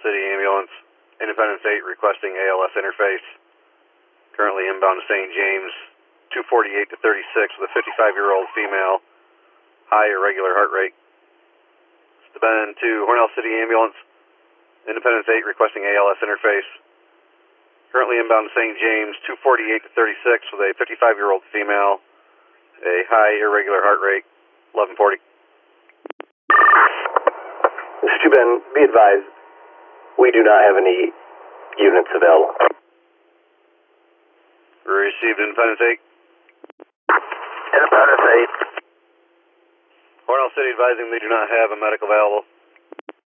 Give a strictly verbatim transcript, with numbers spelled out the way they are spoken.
City Ambulance, Independence eight requesting A L S interface. Currently inbound to Saint James, two forty-eight to thirty-six with a fifty-five-year-old female, high irregular heart rate. It's been to Hornell City Ambulance, Independence eight requesting A L S interface. Currently inbound to Saint James, two forty-eight to thirty-six with a fifty-five-year-old female, a high irregular heart rate, eleven forty. Mister Chuben, be advised, we do not have any units available. Received Independence eight. Independence eight. Hornell City advising they do not have a medical available.